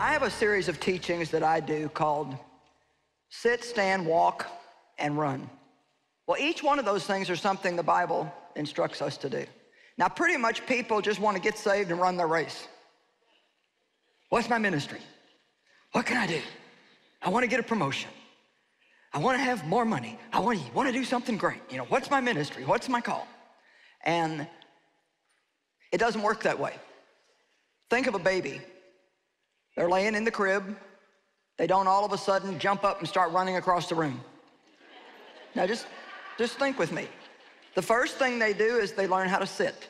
I have a series of teachings that I do called Sit, Stand, Walk, and Run. Well, each one of those things are something the Bible instructs us to do. Now, pretty much people just want to get saved and run their race. What's my ministry? What can I do? I want to get a promotion. I want to have more money. I want to do something great. You know, what's my ministry? What's my call? And it doesn't work that way. Think of a baby. They're laying in the crib. They don't all of a sudden jump up and start running across the room. Now just think with me. The first thing they do is they learn how to sit.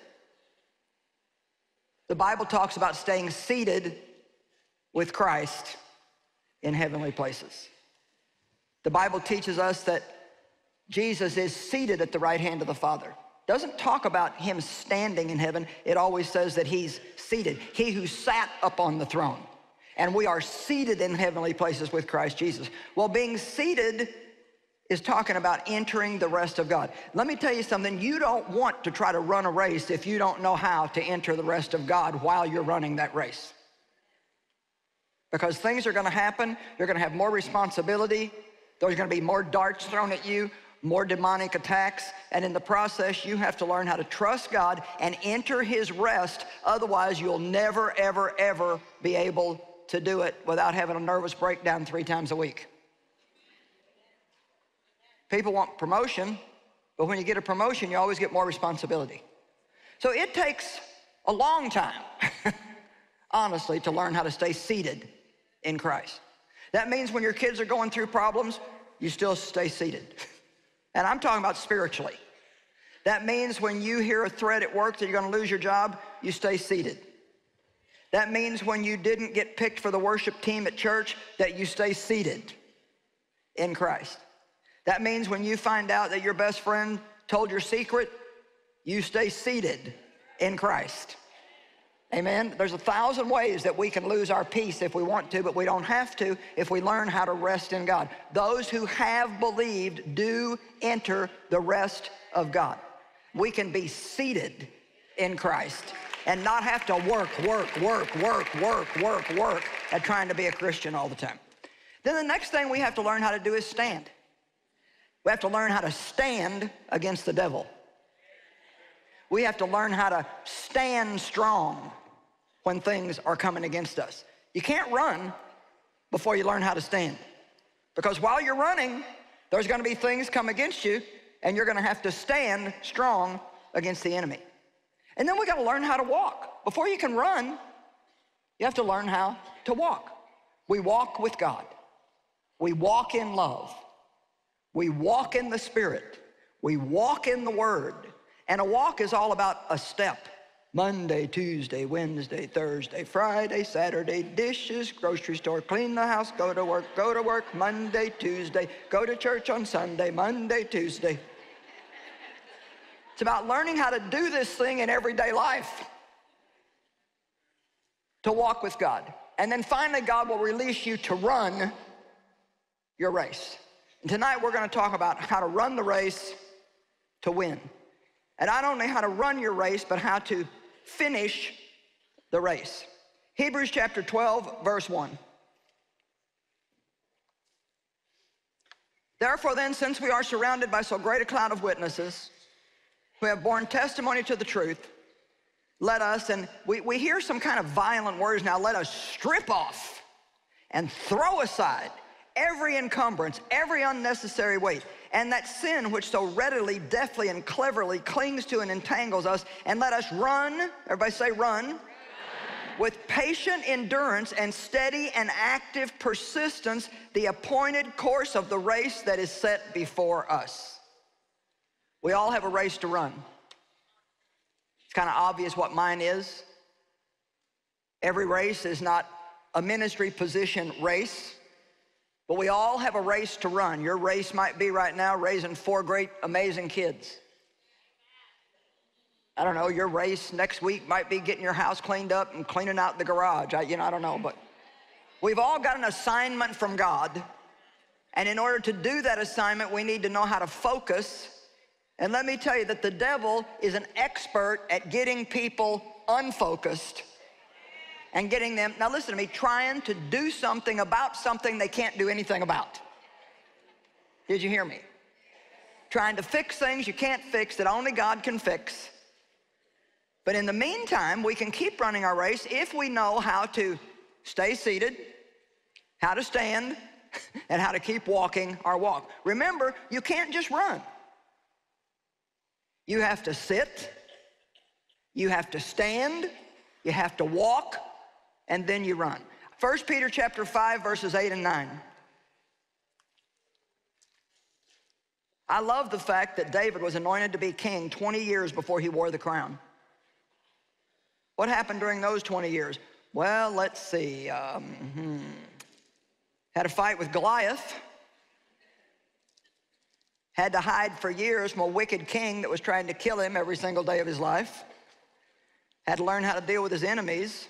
The Bible talks about staying seated with Christ in heavenly places. The Bible teaches us that Jesus is seated at the right hand of the Father. It doesn't talk about him standing in heaven. It always says that he's seated. He who sat upon the throne. And we are seated in heavenly places with Christ Jesus. Well, being seated is talking about entering the rest of God. Let me tell you something. You don't want to try to run a race if you don't know how to enter the rest of God while you're running that race. Because things are going to happen. You're going to have more responsibility. There's going to be more darts thrown at you, more demonic attacks. And in the process, you have to learn how to trust God and enter his rest. Otherwise, you'll never, ever, ever be able to do it without having a nervous breakdown 3 times a week. People want promotion, but when you get a promotion, you always get more responsibility. So it takes a long time, honestly, to learn how to stay seated in Christ. That means when your kids are going through problems, you still stay seated. And I'm talking about spiritually. That means when you hear a threat at work that you're going to lose your job, you stay seated. That means when you didn't get picked for the worship team at church, that you stay seated in Christ. That means when you find out that your best friend told your secret, you stay seated in Christ. Amen? There's 1,000 ways that we can lose our peace if we want to, but we don't have to if we learn how to rest in God. Those who have believed do enter the rest of God. We can be seated in Christ and not have to work at trying to be a Christian all the time. Then the next thing we have to learn how to do is stand. We have to learn how to stand against the devil. We have to learn how to stand strong when things are coming against us. You can't run before you learn how to stand. Because while you're running, there's going to be things come against you, and you're going to have to stand strong against the enemy. And then we got to learn how to walk. Before you can run, you have to learn how to walk. We walk with God. We walk in love. We walk in the Spirit. We walk in the Word. And a walk is all about a step. Monday, Tuesday, Wednesday, Thursday, Friday, Saturday, dishes, grocery store, clean the house, go to work, Monday, Tuesday, go to church on Sunday, Monday, Tuesday. It's about learning how to do this thing in everyday life. To walk with God. And then finally, God will release you to run your race. And tonight we're going to talk about how to run the race to win. And not only how to run your race, but how to finish the race. Hebrews chapter 12, verse 1. Therefore then, since we are surrounded by so great a cloud of witnesses who have borne testimony to the truth, let us, and we hear some kind of violent words now, let us strip off and throw aside every encumbrance, every unnecessary weight, and that sin which so readily, deftly, and cleverly clings to and entangles us, and let us run, everybody say run, with patient endurance and steady and active persistence, the appointed course of the race that is set before us. We all have a race to run. It's kind of obvious what mine is. Every race is not a ministry position race. But we all have a race to run. Your race might be right now raising 4 great, amazing kids. I don't know, your race next week might be getting your house cleaned up and cleaning out the garage. I don't know, but we've all got an assignment from God. And in order to do that assignment, we need to know how to focus. And let me tell you that the devil is an expert at getting people unfocused and getting them, now listen to me, trying to do something about something they can't do anything about. Did you hear me? Trying to fix things you can't fix that only God can fix. But in the meantime, we can keep running our race if we know how to stay seated, how to stand, and how to keep walking our walk. Remember, you can't just run. You have to sit, you have to stand, you have to walk, and then you run. 1 Peter chapter 5, verses 8 and 9. I love the fact that David was anointed to be king 20 years before he wore the crown. What happened during those 20 years? Well, let's see. Had a fight with Goliath. Had to hide for years from a wicked king that was trying to kill him every single day of his life. Had to learn how to deal with his enemies.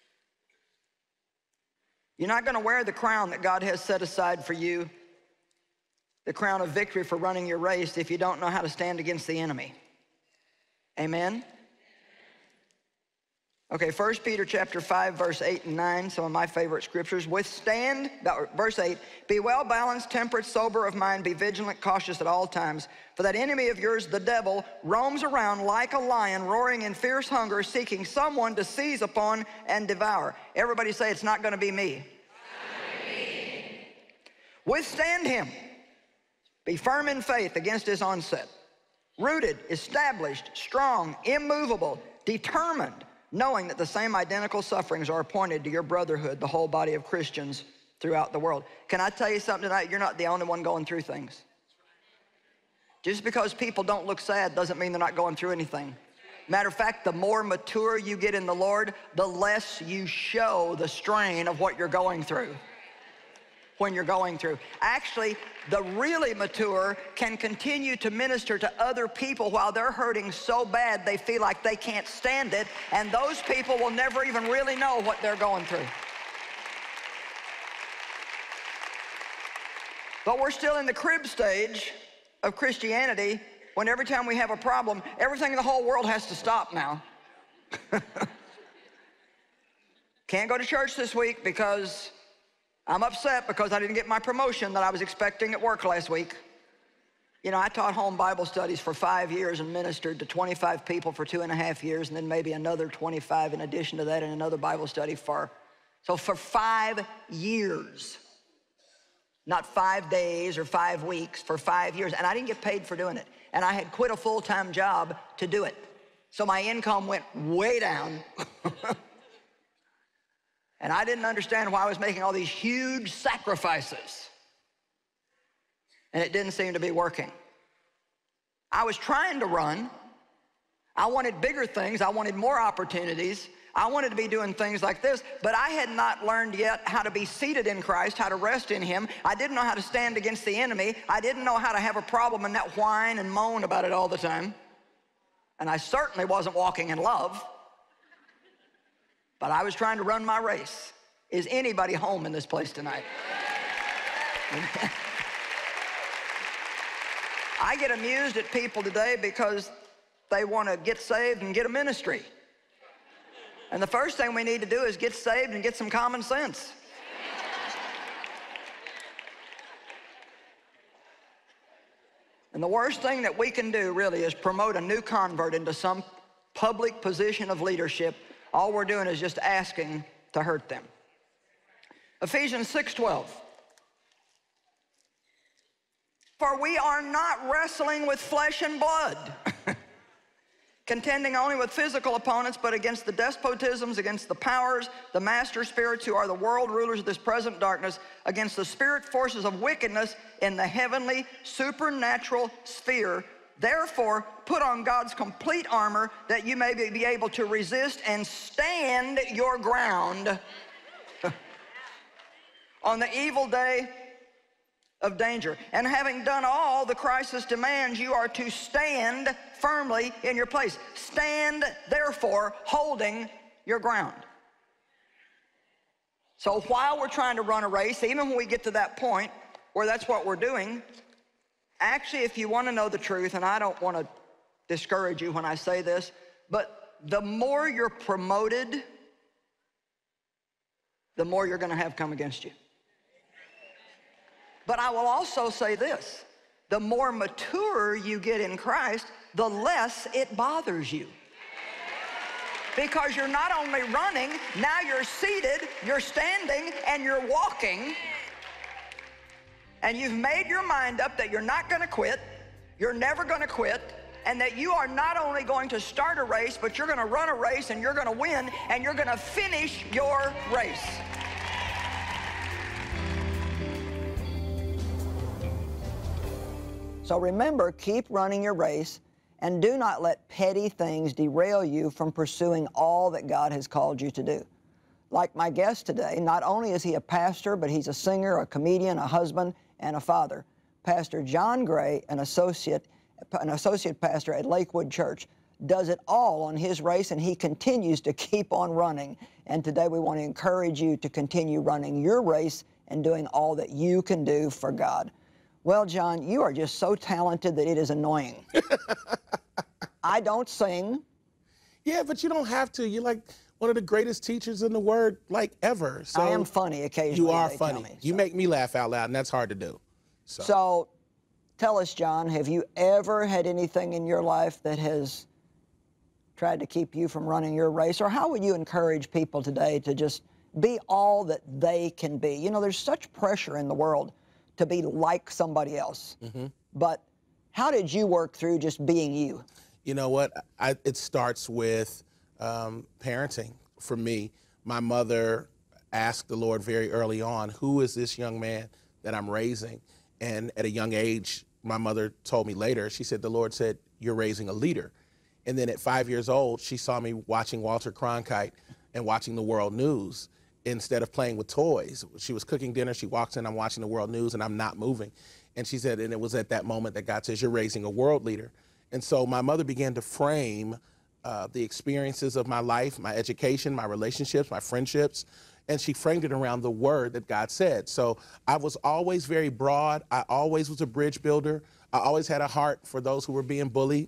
You're not going to wear the crown that God has set aside for you, the crown of victory for running your race, if you don't know how to stand against the enemy. Amen? Okay, 1 Peter chapter 5, verse 8 and 9, some of my favorite scriptures. Withstand, verse 8, be well balanced, temperate, sober of mind, be vigilant, cautious at all times. For that enemy of yours, the devil, roams around like a lion, roaring in fierce hunger, seeking someone to seize upon and devour. Everybody say, it's not going to be me. Withstand him. Be firm in faith against his onset. Rooted, established, strong, immovable, determined, knowing that the same identical sufferings are appointed to your brotherhood, the whole body of Christians throughout the world. Can I tell you something tonight? You're not the only one going through things. Just because people don't look sad doesn't mean they're not going through anything. Matter of fact, the more mature you get in the Lord, the less you show the strain of what you're going through. When you're going through. Actually, the really mature can continue to minister to other people while they're hurting so bad they feel like they can't stand it, and those people will never even really know what they're going through. But we're still in the crib stage of Christianity when every time we have a problem, everything in the whole world has to stop now. Can't go to church this week because I'm upset because I didn't get my promotion that I was expecting at work last week. You know, I taught home Bible studies for 5 years and ministered to 25 people for 2.5 years, and then maybe another 25 in addition to that in another Bible study for 5 years. Not 5 days or 5 weeks, for 5 years. And I didn't get paid for doing it. And I had quit a full-time job to do it. So my income went way down. And I didn't understand why I was making all these huge sacrifices. And it didn't seem to be working. I was trying to run. I wanted bigger things. I wanted more opportunities. I wanted to be doing things like this, but I had not learned yet how to be seated in Christ, how to rest in him. I didn't know how to stand against the enemy. I didn't know how to have a problem and not whine and moan about it all the time. And I certainly wasn't walking in love. But I was trying to run my race. Is anybody home in this place tonight? I get amused at people today because they want to get saved and get a ministry. And the first thing we need to do is get saved and get some common sense. And the worst thing that we can do really is promote a new convert into some public position of leadership. All we're doing is just asking to hurt them. Ephesians 6:12. For we are not wrestling with flesh and blood, contending only with physical opponents, but against the despotisms, against the powers, the master spirits who are the world rulers of this present darkness, against the spirit forces of wickedness in the heavenly supernatural sphere. Therefore, put on God's complete armor that you may be able to resist and stand your ground on the evil day of danger. And having done all the crisis demands, you are to stand firmly in your place. Stand, therefore, holding your ground. So while we're trying to run a race, even when we get to that point where that's what we're doing, actually, if you want to know the truth, and I don't want to discourage you when I say this, but the more you're promoted the more you're going to have come against you. But I will also say this, the more mature you get in Christ, the less it bothers you. Because you're not only running, now you're seated, you're standing, and you're walking. And you've made your mind up that you're not going to quit, you're never going to quit, and that you are not only going to start a race, but you're going to run a race, and you're going to win, and you're going to finish your race. So remember, keep running your race, and do not let petty things derail you from pursuing all that God has called you to do. Like my guest today, not only is he a pastor, but he's a singer, a comedian, a husband, and a father. Pastor John Gray, an associate pastor at Lakewood Church, does it all on his race, and he continues to keep on running. And today we want to encourage you to continue running your race and doing all that you can do for God. Well, John, you are just so talented that it is annoying. I don't sing. Yeah, but you don't have to. You're like one of the greatest teachers in the word, like, ever. So I am funny occasionally. You are they funny. tell me, You make me laugh out loud, and that's hard to do. So tell us, John, have you ever had anything in your life that has tried to keep you from running your race? Or how would you encourage people today to just be all that they can be? You know, there's such pressure in the world to be like somebody else. Mm-hmm. But how did you work through just being you? You know what? It starts with parenting for me. My mother asked the Lord very early on, who is this young man that I'm raising? And at a young age, my mother told me later, she said, the Lord said, you're raising a leader. And then at 5 years old, she saw me watching Walter Cronkite and watching the world news instead of playing with toys. She was cooking dinner, she walks in, I'm watching the world news, and I'm not moving. And she said, and it was at that moment that God says, you're raising a world leader. And so my mother began to frame the experiences of my life, my education, my relationships, my friendships, and she framed it around the word that God said. So I was always very broad. I always was a bridge builder. I always had a heart for those who were being bullied.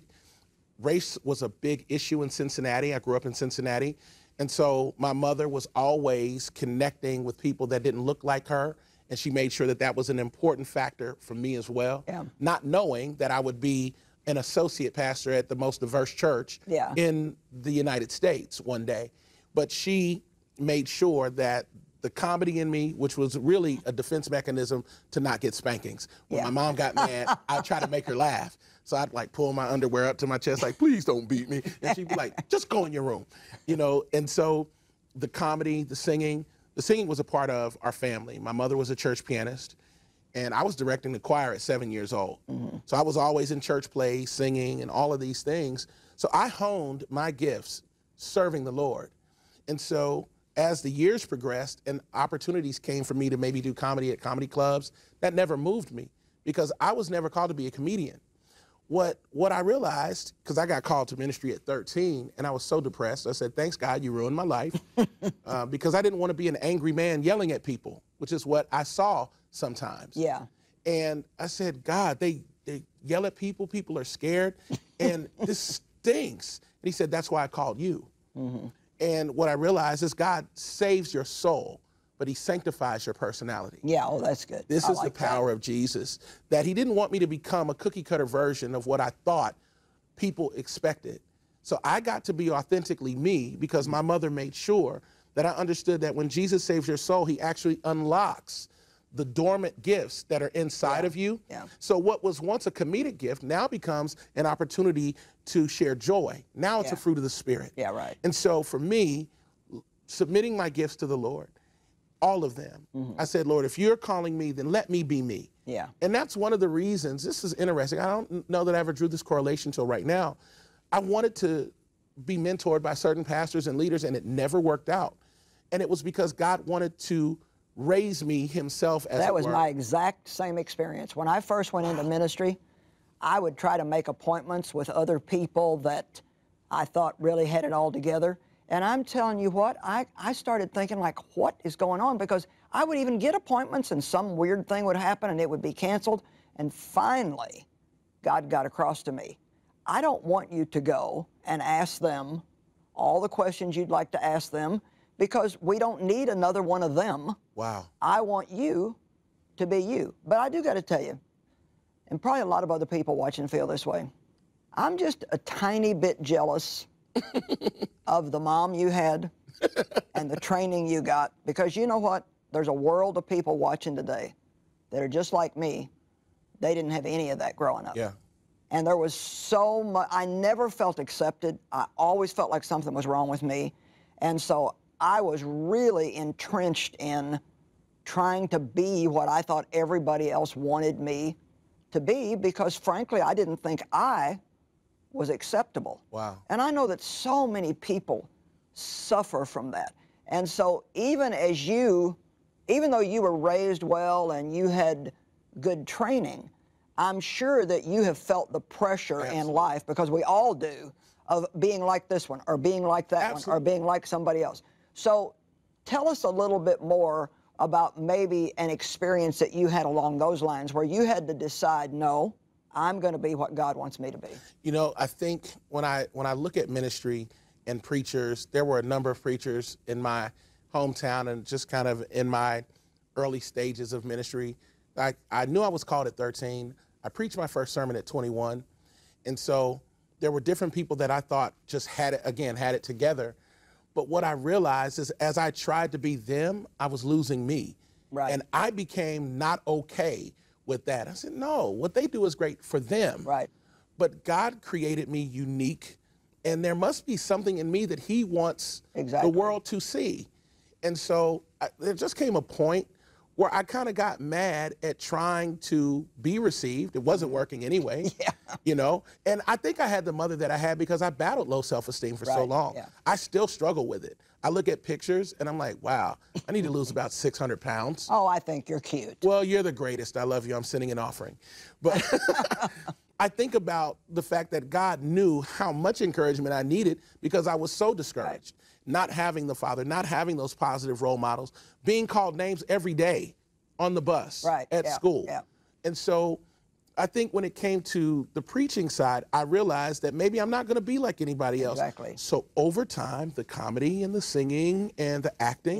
Race was a big issue in Cincinnati. I grew up in Cincinnati. And so my mother was always connecting with people that didn't look like her, and she made sure that that was an important factor for me as well. Yeah. Not knowing that I would be an associate pastor at the most diverse church in the United States one day. But she made sure that the comedy in me, which was really a defense mechanism to not get spankings. When my mom got mad, I'd try to make her laugh. So I'd like pull my underwear up to my chest, like, please don't beat me. And she'd be like, just go in your room, you know? And so the comedy, the singing was a part of our family. My mother was a church pianist, and I was directing the choir at 7 years old. Mm-hmm. So I was always in church plays, singing, and all of these things. So I honed my gifts serving the Lord. And so as the years progressed and opportunities came for me to maybe do comedy at comedy clubs, that never moved me because I was never called to be a comedian. What I realized, because I got called to ministry at 13, and I was so depressed, I said, thanks, God, you ruined my life, because I didn't want to be an angry man yelling at people, which is what I saw sometimes. Yeah. And I said, God, they yell at people, people are scared, and this stinks. And he said, that's why I called you. Mm-hmm. And what I realized is God saves your soul, but he sanctifies your personality. Yeah, oh, that's good. This is the power of Jesus, that he didn't want me to become a cookie cutter version of what I thought people expected. So I got to be authentically me because my mother made sure that I understood that when Jesus saves your soul, he actually unlocks the dormant gifts that are inside of you. Yeah. So what was once a comedic gift now becomes an opportunity to share joy. Now it's a fruit of the Spirit. Yeah, right. And so for me, submitting my gifts to the Lord, all of them, I said, Lord, if you're calling me, then let me be me. Yeah. And that's one of the reasons, this is interesting, I don't know that I ever drew this correlation till right now. I wanted to be mentored by certain pastors and leaders, and it never worked out. And it was because God wanted to raise me himself as That was my exact same experience. When I first went into ministry, I would try to make appointments with other people that I thought really had it all together. And I'm telling you what, I started thinking like, what is going on? Because I would even get appointments and some weird thing would happen and it would be canceled. And finally, God got across to me. I don't want you to go and ask them all the questions you'd like to ask them, because we don't need another one of them. Wow. I want you to be you. But I do got to tell you, and probably a lot of other people watching feel this way, I'm just a tiny bit jealous of the mom you had and the training you got, because you know what? There's a world of people watching today that are just like me. They didn't have any of that growing up. Yeah. And there was so much, I never felt accepted. I always felt like something was wrong with me. And so I was really entrenched in trying to be what I thought everybody else wanted me to be, because frankly, I didn't think I was acceptable. Wow. And I know that so many people suffer from that. And so even though you were raised well and you had good training, I'm sure that you have felt the pressure in life, because we all do, of being like this one or being like that one or being like somebody else. So tell us a little bit more about maybe an experience that you had along those lines where you had to decide, no, I'm going to be what God wants me to be. You know, I think when I look at ministry and preachers, there were a number of preachers in my hometown and just kind of in my early stages of ministry. I knew I was called at 13. I preached my first sermon at 21. And so there were different people that I thought just had it together. But what I realized is as I tried to be them, I was losing me. Right. And I became not okay with that. I said, no, what they do is great for them. Right. But God created me unique, and there must be something in me that he wants the world to see. And so there just came a point where I kind of got mad at trying to be received. It wasn't working anyway, you know? And I think I had the mother that I had because I battled low self-esteem for so long. Yeah. I still struggle with it. I look at pictures and I'm like, wow, I need to lose about 600 pounds. Oh, I think you're cute. Well, you're the greatest. I love you. I'm sending an offering. But I think about the fact that God knew how much encouragement I needed because I was so discouraged. Right. Not having the father, not having those positive role models, being called names every day on the bus, at school. Yeah. And so I think when it came to the preaching side, I realized that maybe I'm not going to be like anybody else. Exactly. So over time, the comedy and the singing and the acting,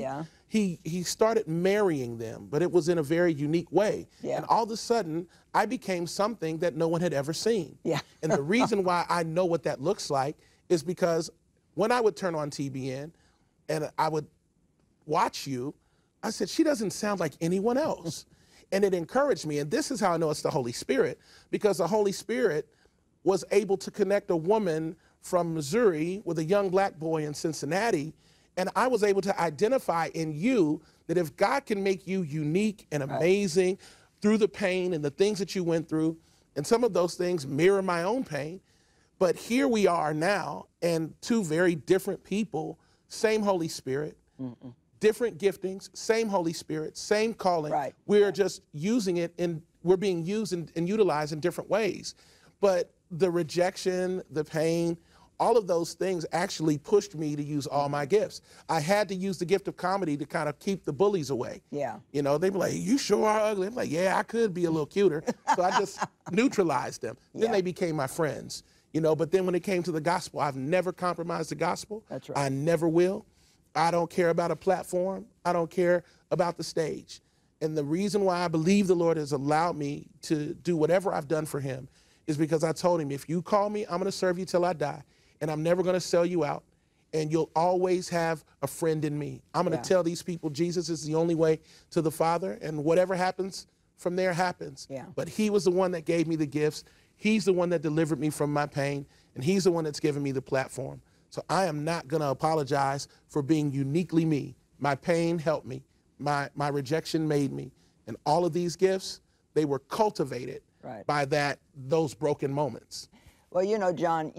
he started marrying them, but it was in a very unique way. Yeah. And all of a sudden, I became something that no one had ever seen. Yeah. And the reason why I know what that looks like is because when I would turn on TBN and I would watch you, I said, she doesn't sound like anyone else. And it encouraged me. And this is how I know it's the Holy Spirit, because the Holy Spirit was able to connect a woman from Missouri with a young black boy in Cincinnati. And I was able to identify in you that if God can make you unique and amazing through the pain and the things that you went through, and some of those things mirror my own pain, but here we are now, and two very different people, same Holy Spirit, different giftings, same Holy Spirit, same calling. Right. We're just using it, and we're being used and utilized in different ways. But the rejection, the pain, all of those things actually pushed me to use all my gifts. I had to use the gift of comedy to kind of keep the bullies away. Yeah. You know, they'd be like, you sure are ugly. I'm like, yeah, I could be a little cuter. So I just neutralized them. Then they became my friends. You know, but then when it came to the gospel, I've never compromised the gospel. That's right. I never will. I don't care about a platform. I don't care about the stage. And the reason why I believe the Lord has allowed me to do whatever I've done for him is because I told him, if you call me, I'm going to serve you till I die. And I'm never going to sell you out. And you'll always have a friend in me. I'm going to tell these people Jesus is the only way to the Father. And whatever happens from there happens. Yeah. But he was the one that gave me the gifts. He's the one that delivered me from my pain, and he's the one that's given me the platform. So I am not going to apologize for being uniquely me. My pain helped me. My rejection made me. And all of these gifts, they were cultivated by those broken moments. Well, you know, John,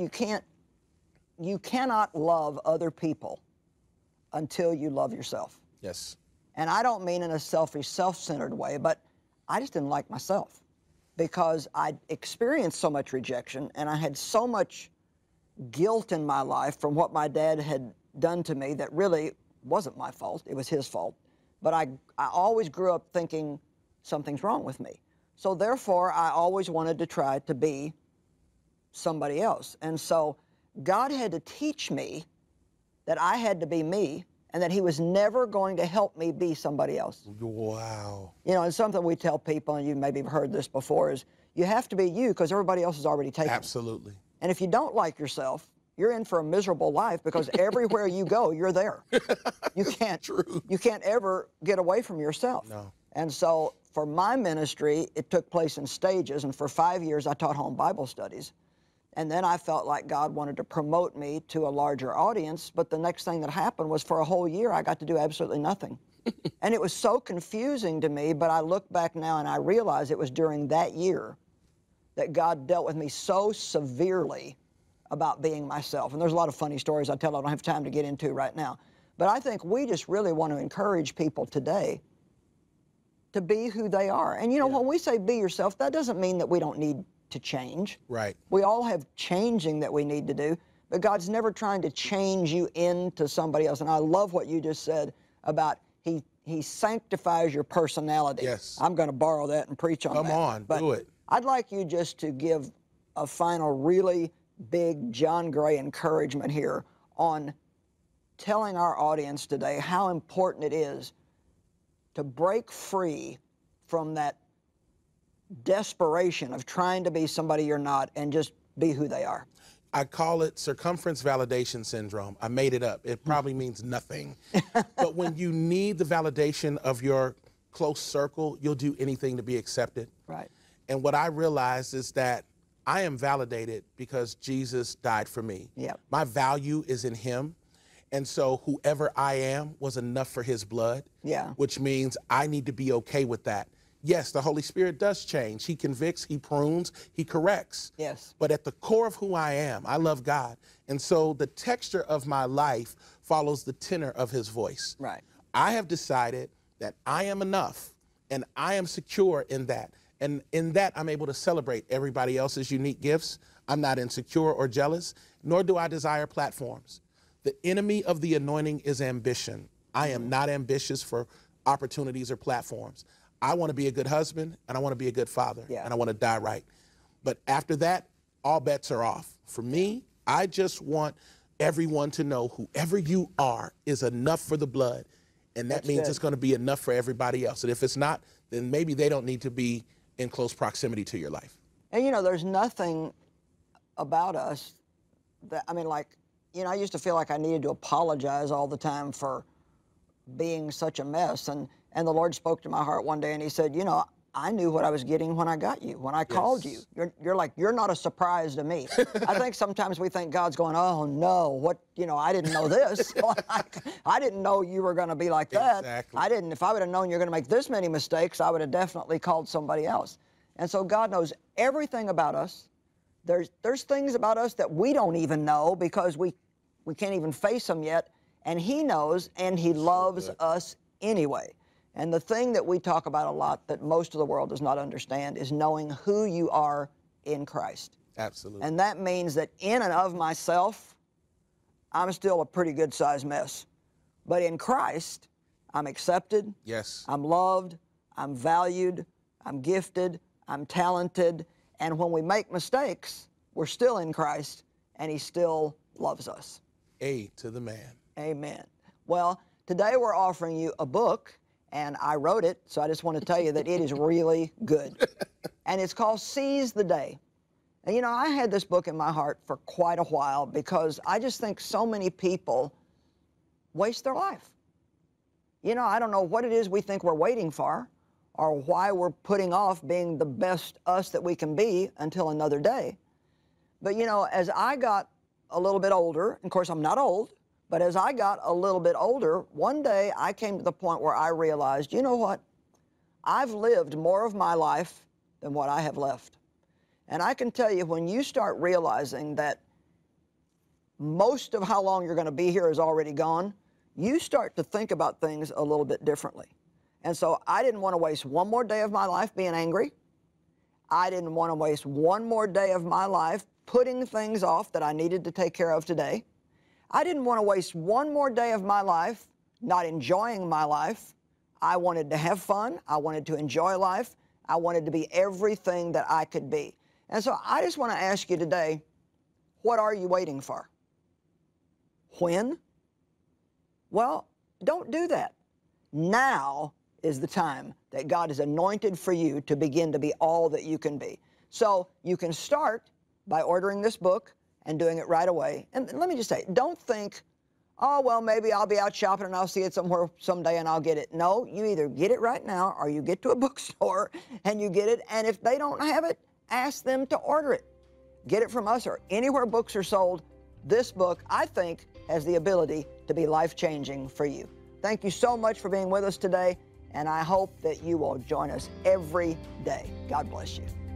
you cannot love other people until you love yourself. Yes. And I don't mean in a selfish, self-centered way, but I just didn't like myself, because I experienced so much rejection and I had so much guilt in my life from what my dad had done to me that really wasn't my fault. It was his fault. But I always grew up thinking something's wrong with me. So therefore, I always wanted to try to be somebody else. And so God had to teach me that I had to be me and that he was never going to help me be somebody else. Wow. You know, and something we tell people, and you maybe have heard this before, is you have to be you because everybody else is already taken. Absolutely. And if you don't like yourself, you're in for a miserable life because everywhere you go, you're there. You can't, True. you can't ever get away from yourself. No. And so for my ministry, it took place in stages, and for 5 years I taught home Bible studies. And then I felt like God wanted to promote me to a larger audience, but the next thing that happened was for a whole year I got to do absolutely nothing. And it was so confusing to me, but I look back now and I realize it was during that year that God dealt with me so severely about being myself. And there's a lot of funny stories I tell I don't have time to get into right now. But I think we just really want to encourage people today to be who they are. And you know, when we say be yourself, that doesn't mean that we don't need to change. Right. We all have changing that we need to do, but God's never trying to change you into somebody else. And I love what you just said about he sanctifies your personality. Yes. I'm going to borrow that and preach on that. Come on, But do it. I'd like you just to give a final really big John Gray encouragement here on telling our audience today how important it is to break free from that desperation of trying to be somebody you're not and just be who they are. I call it circumference validation syndrome. I made it up. It probably means nothing. But when you need the validation of your close circle, you'll do anything to be accepted. Right. And what I realized is that I am validated because Jesus died for me. Yep. My value is in him. And so whoever I am was enough for his blood. Yeah. Which means I need to be okay with that. Yes, the Holy Spirit does change. He convicts, he prunes, he corrects. Yes. But at the core of who I am, I love God. And so the texture of my life follows the tenor of his voice. Right. I have decided that I am enough and I am secure in that. And in that, I'm able to celebrate everybody else's unique gifts. I'm not insecure or jealous, nor do I desire platforms. The enemy of the anointing is ambition. I am not ambitious for opportunities or platforms. I want to be a good husband, and I want to be a good father, and I want to die right. But after that, all bets are off. For me, I just want everyone to know whoever you are is enough for the blood, and that means it's going to be enough for everybody else. And if it's not, then maybe they don't need to be in close proximity to your life. And you know, there's nothing about us that, I mean, like, you know, I used to feel like I needed to apologize all the time for being such a mess. And the Lord spoke to my heart one day and he said, you know, I knew what I was getting when I got you, when I called you. You're like, you're not a surprise to me. I think sometimes we think God's going, oh no, what, you know, I didn't know this. I didn't know you were going to be like that. Exactly. If I would have known you're going to make this many mistakes, I would have definitely called somebody else. And so God knows everything about us. There's things about us that we don't even know because we can't even face them yet. And he knows, and he loves us anyway. And the thing that we talk about a lot that most of the world does not understand is knowing who you are in Christ. Absolutely. And that means that in and of myself, I'm still a pretty good-sized mess. But in Christ, I'm accepted. Yes. I'm loved. I'm valued. I'm gifted. I'm talented. And when we make mistakes, we're still in Christ, and he still loves us. A to the man. Amen. Well, today we're offering you a book, and I wrote it, so I just want to tell you that it is really good. And it's called Seize the Day. And you know, I had this book in my heart for quite a while because I just think so many people waste their life. You know, I don't know what it is we think we're waiting for or why we're putting off being the best us that we can be until another day. But you know, as I got a little bit older, and of course I'm not old, but as I got a little bit older, one day I came to the point where I realized, you know what? I've lived more of my life than what I have left. And I can tell you, when you start realizing that most of how long you're going to be here is already gone, you start to think about things a little bit differently. And so I didn't want to waste one more day of my life being angry. I didn't want to waste one more day of my life putting things off that I needed to take care of today. I didn't want to waste one more day of my life not enjoying my life. I wanted to have fun. I wanted to enjoy life. I wanted to be everything that I could be. And so I just want to ask you today, what are you waiting for? When? Well, don't do that. Now is the time that God has anointed for you to begin to be all that you can be. So you can start by ordering this book and doing it right away. And let me just say, don't think, oh, well, maybe I'll be out shopping and I'll see it somewhere someday and I'll get it. No, you either get it right now or you get to a bookstore and you get it. And if they don't have it, ask them to order it. Get it from us or anywhere books are sold. This book, I think, has the ability to be life-changing for you. Thank you so much for being with us today, and I hope that you will join us every day. God bless you.